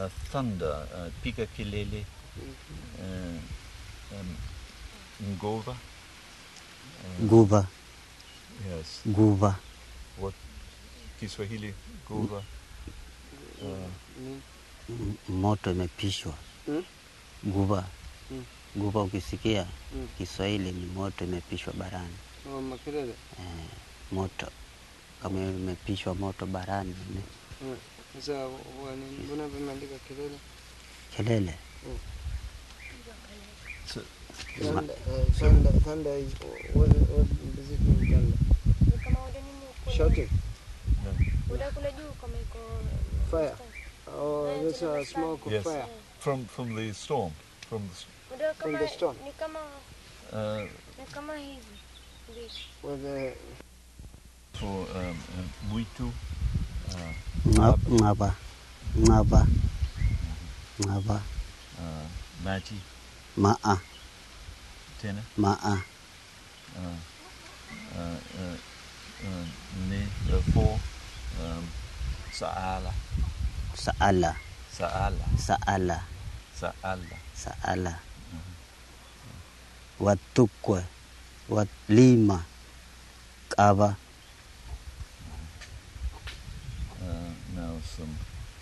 thunder, pika kelele, ngova. Guva. Yes. Guva. What? Kiswahili, guva. Moto imepishwa. Guva. Guva ukisikia Kiswahili ni moto imepishwa barani. Makelele. Moto. Kama imepishwa moto barani. Sasa mbona vimeandika kelele? Kelele. Thunder is what does it mean, thunder? Shouting. Fire. Oh, there's a smoke of fire. From the storm. From the storm. For muito. Ngaba. Maji. Ma'a. Tena. Ma'a. For Sa'ala. Sa'ala. Sa'ala. Sa'ala. Sa'ala. Sa'ala. Watukwe. Watlima. Kaba. Now some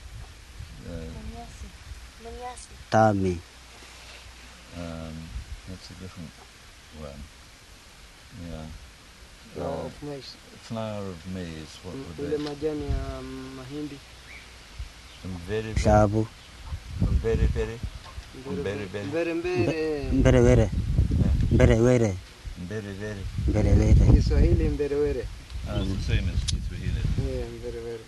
Tami. That's a different one. Yeah. Flower of maize. Flower of maize. What would Ile that? majani ya mahindi. Very. Shabu. Very. Mbere. Kiswahili mberewere. It's the same as Kiswahili. Yeah, mberewere.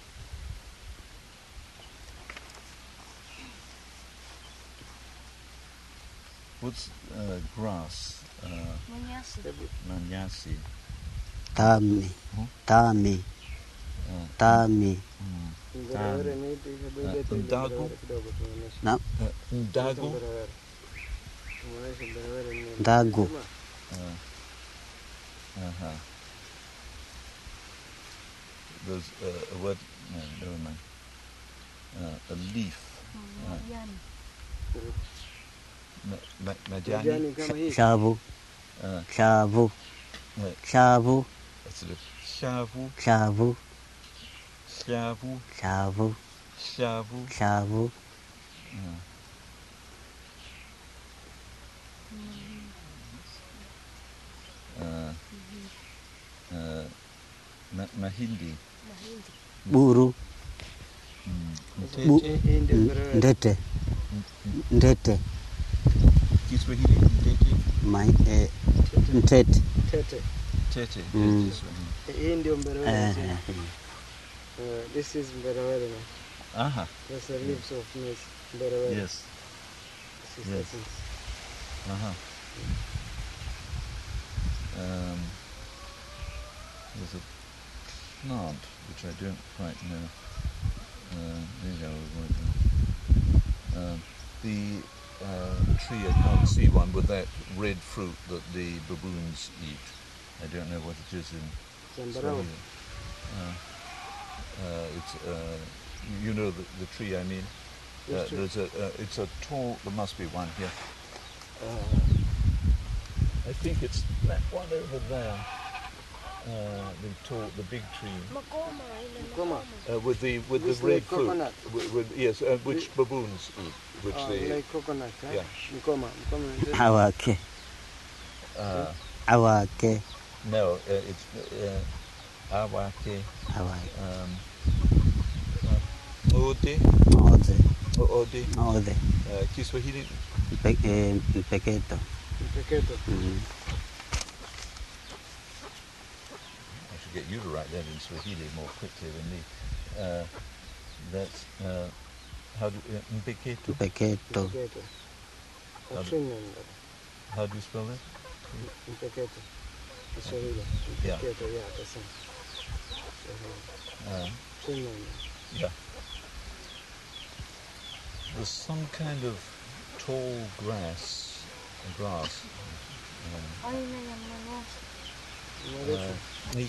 What's grass? Manyasi. Tami. Mberewere ni ipi? Ndago. Ndago. Ndago. There's a word. No, never mind. A leaf. Majani. Shabu. That's it. Shavu. Mahindi. Buru. Ndete. Kiswahili. Ntete. Tete. Hii ndio mberewere. This is mberewere. That's the leaves of maize. Mberewere. Yes. There's a plant which I don't quite know. Maybe I will work on. The tree, I can't see one with that red fruit that the baboons eat. I don't know what it is in Swahili. It's you know the tree I mean. It's a tall. There must be one here. I think it's that one over there. The big tree. Makoma. With the red fruit. Yes, which baboons eat. Which they like coconut. Yeah. Makoma. Awake. No, it's awake. Ode. Kiswahili. Peketo. I should get you to write that in Swahili more quickly than me. That's how do Mpeketo. Peketo. How do you spell that? Mpeketo. Swahili. Yeah. Yeah. There's some kind of tall grass.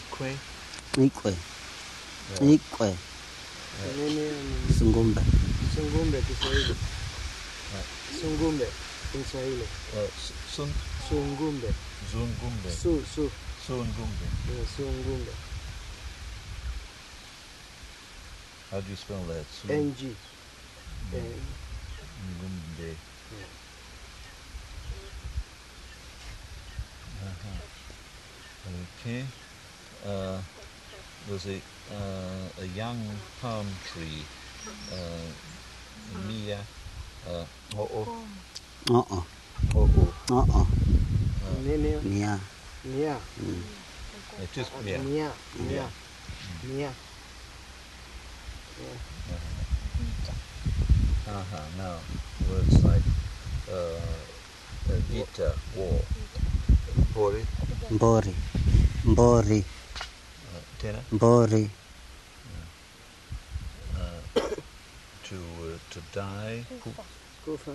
Ikwe. Sungumbe. Sungumbe Kiswahili. Sungumbe in Swahili. Sungumbe. Zungumbe. Sungumbe. Yeah, Sungumbe. How do you spell that? NG. Ngumbe. Yeah. Okay. There's a young palm tree. Mia. Nia. It is Mia. Nia. Now, words like Vita, war. Bori. Mbori. Tena. Mbori. To die. Kufa.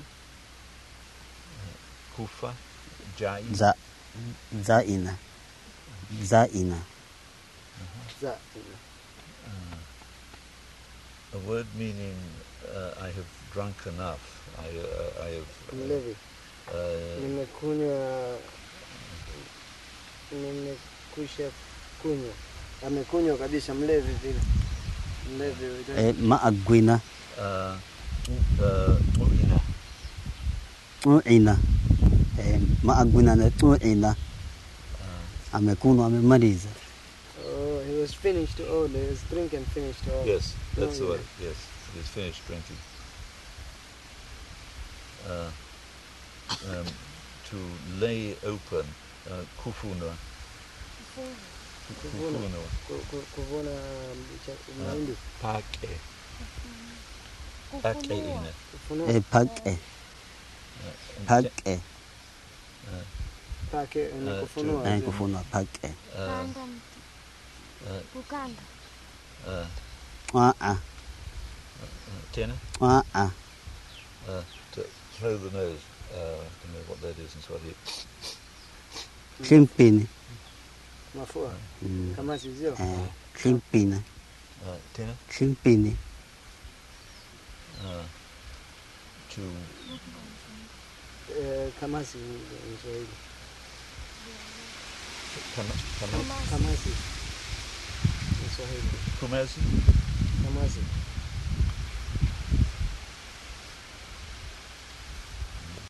Kufa. Jai. Zaina. A word meaning I have drunk enough. I have. Mlevi. Nimekwisha kunywa. Amekunywa kabisa, mlevi vile. Mlevi. Maagwina. Muina. Maagwina na tuina. Amekunywa amemaliza. Oh, he was finished all. He was drinking finished all. Yes, that's the word. Yes, he's finished drinking. To lay open, kufuna. Kuvuna mahindi. Pake. Pake ina. Pake. Pake ni kufunua. Kufunua pake. Kukanda. Tena? To throw the nose. I don't know what that is in Swahili. Chimpini. Mafua. Kama sivyo. Chimpini. Tena? Chimpini. To kamasi in Swahili. Kamasi. Kamasi in Swahili. Kumasi. Kamasi.